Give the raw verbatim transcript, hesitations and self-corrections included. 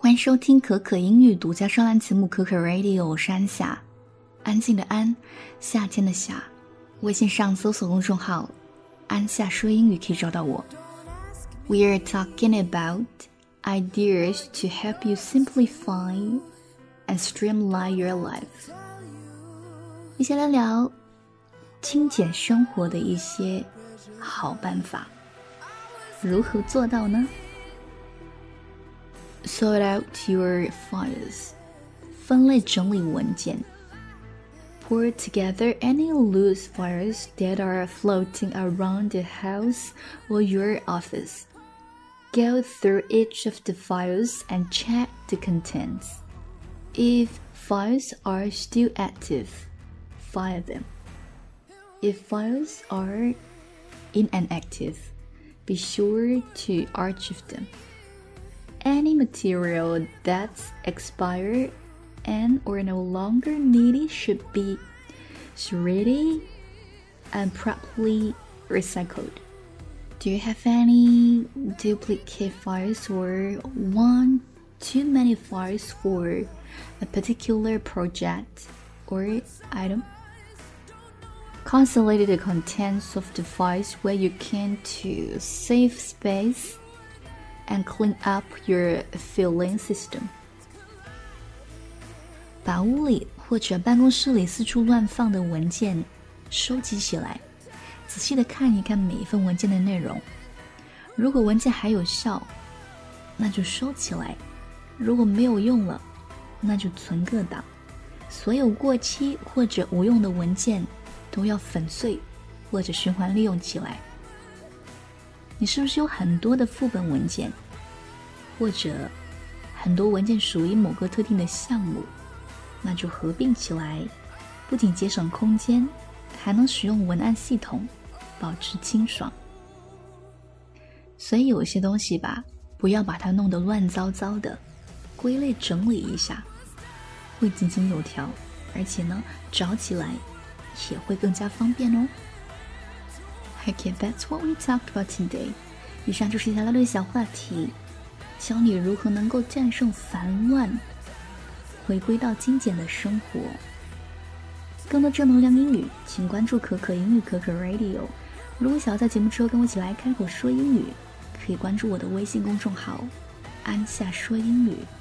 欢迎收听可可英语独家专栏节目可可 Radio， 我是安夏，安静的安，夏天的夏。微信上搜索公众号安夏说英语可以找到我。 We are talking about ideas to help you simplify and streamline your life。 一起来聊精简生活的一些好办法，如何做到呢？Sort out your files. 分类整理文件。Pull together any loose files that are floating around the house or your office. Go through each of the files and check the contents. If files are still active, file them. If files are inactive, be sure to archive them.Any material that's expired and or no longer needed should be shredded and properly recycled. Do you have any duplicate files or want too many files for a particular project or item? Consolidate the contents of the files where you can to save space.And clean up your filing system. 把屋里或者办公室里四处乱放的文件收集起来，仔细的看一看每一份文件的内容。如果文件还有效，那就收起来；如果没有用了，那就存个档。所有过期或者无用的文件都要粉碎或者循环利用起来。你是不是有很多的副本文件，或者很多文件属于某个特定的项目，那就合并起来，不仅节省空间，还能使用文案系统，保持清爽。所以有些东西吧，不要把它弄得乱糟糟的，归类整理一下，会井井有条，而且呢，找起来也会更加方便哦。Okay, that's what we talked about today. 以上就是一条的小话题，教你如何能够战胜烦乱，回归到精简的生活。更多正能量英语，请关注可可英语可可 Radio。 如果想要在节目之后跟我一起来开口说英语，可以关注我的微信公众号安夏说英语。